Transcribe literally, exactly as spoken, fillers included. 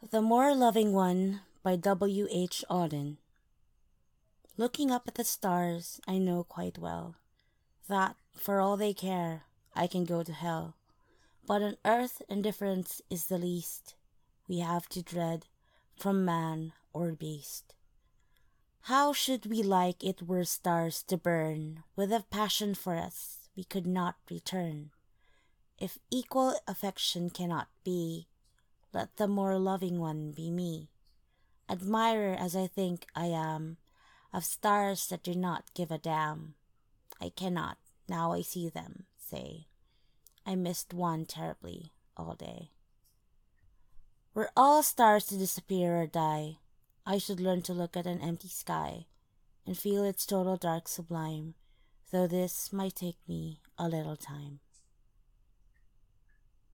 The More Loving One by W. H. Auden. Looking up at the stars, I know quite well that, for all they care, I can go to hell. But on earth indifference is the least we have to dread from man or beast. How should we like it were stars to burn with a passion for us we could not return? If equal affection cannot be, let the more loving one be me. Admirer as I think I am of stars that do not give a damn, I cannot, now I see them, say I missed one terribly all day. Were all stars to disappear or die, I should learn to look at an empty sky and feel its total dark sublime, though this might take me a little time.